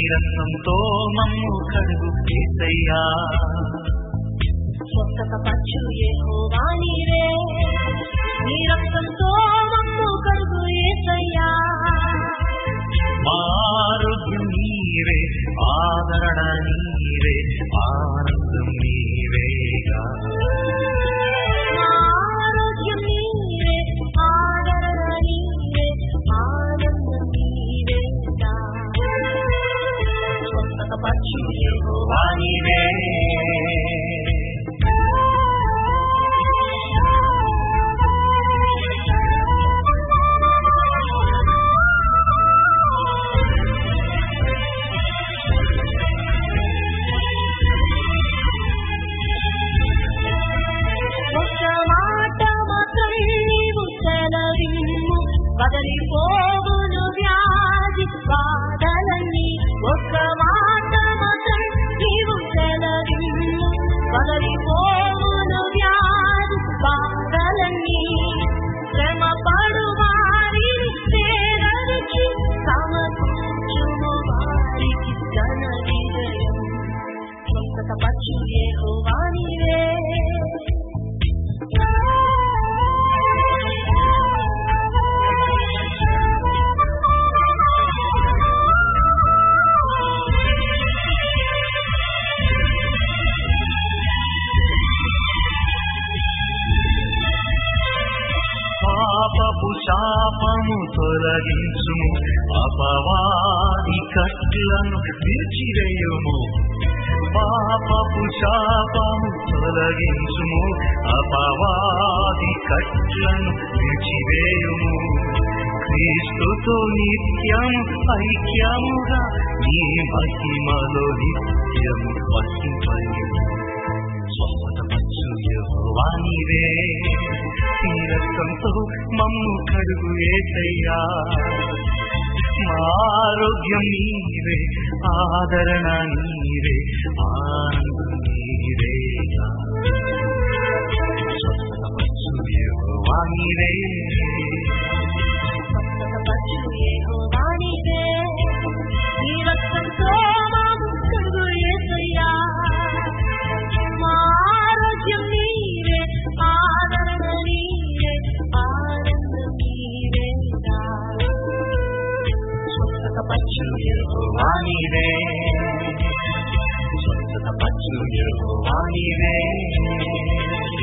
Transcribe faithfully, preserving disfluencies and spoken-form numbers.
రక్తంతో మమ్ము కడుగు యేసయ్యా స్వస్థత పచ్చు యెహోవా నీవే నీ రక్తంతో మమ్ము కడుగు యేసయ్యా మా ఆరోగ్యం నీవే ఆదరణ నీవే ఆనందం నీవేగా మా ఆరోగ్యం నీవే ఆదరణ నీవే ఆనందం నీవేగా స్వస్థత పచ్చు యెహోవా నీవే బదలిపోవును వ్యాధి బాధలన్నీ ఒక్క మాట మాత్రం నీవు సెలవిమ్ము బదలిపోవును వ్యాధి బాధలన్నీ శ్రమ పడు వారిని చేరవిచి సమకూర్చుము వారికి ఘన విజయం స్వస్థత పచ్చు యెహోవా నీవే పాపపు శాపము తొలగించుము అపవాది కట్లను విరిచివేయుము పాపపు శాపము తొలగించుము అపవాది కట్లను విరిచివేయుము క్రీస్తుతో నిత్యము ఐక్యముగా నీ మహిమలో నిత్యము వసింపయు స్వస్థత పచ్చు యెహోవా నీవే నీ రక్తంతో మమ్ము కడుగు యేసయ్యా మా ఆరోగ్యం నీవే ఆదరణ నీవే ఆనందం నీవేగా స్వస్థత పచ్చు యెహోవా నీవే స్వస్థత పచ్చు యెహోవా నీవే నీ రక్తంతో మమ్ము కడుగు యేసయ్యా మా ఆరోగ్యం నీవే ఆదరణ నీవే ఆనందం నీవేగా స్వస్థత పచ్చు యెహోవా నీవే స్వస్థత పచ్చు యెహోవా నీవే